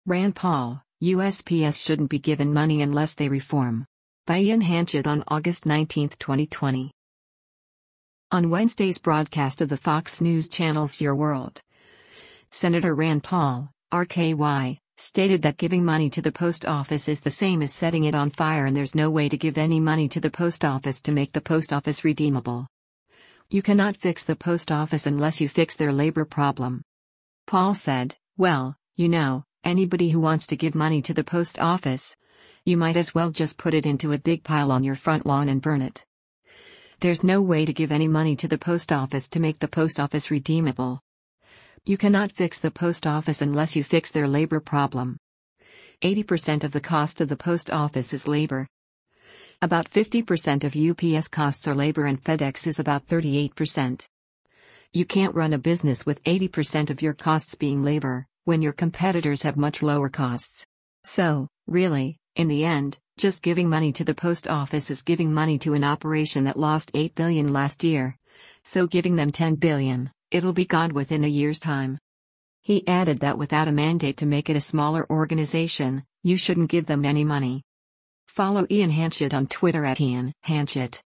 Rand Paul, USPS shouldn't be given money unless they reform. By Ian Hanchett on August 19, 2020. On Wednesday's broadcast of the Fox News Channel's Your World, Senator Rand Paul, RKY, stated that giving money to the post office is the same as setting it on fire and there's no way to give any money to the post office to make the post office redeemable. You cannot fix the post office unless you fix their labor problem. Paul said, well, anybody who wants to give money to the post office, you might as well just put it into a big pile on your front lawn and burn it. There's no way to give any money to the post office to make the post office redeemable. You cannot fix the post office unless you fix their labor problem. 80% of the cost of the post office is labor. About 50% of UPS costs are labor and FedEx is about 38%. You can't run a business with 80% of your costs being labor, when your competitors have much lower costs. So, really, in the end, just giving money to the post office is giving money to an operation that lost $8 billion last year. So giving them $10 billion, it'll be gone within a year's time. He added that without a mandate to make it a smaller organization, you shouldn't give them any money. Follow Ian Hanchett on Twitter @IanHanchett.